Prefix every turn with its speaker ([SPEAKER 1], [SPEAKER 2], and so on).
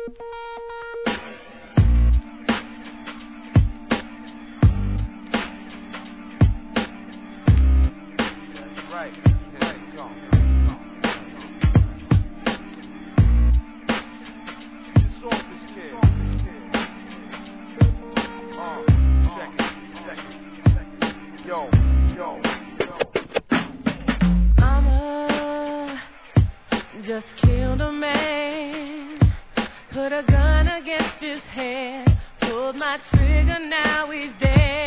[SPEAKER 1] Mama just killed a man, put a gun against his head, pulled my trigger, now he's dead.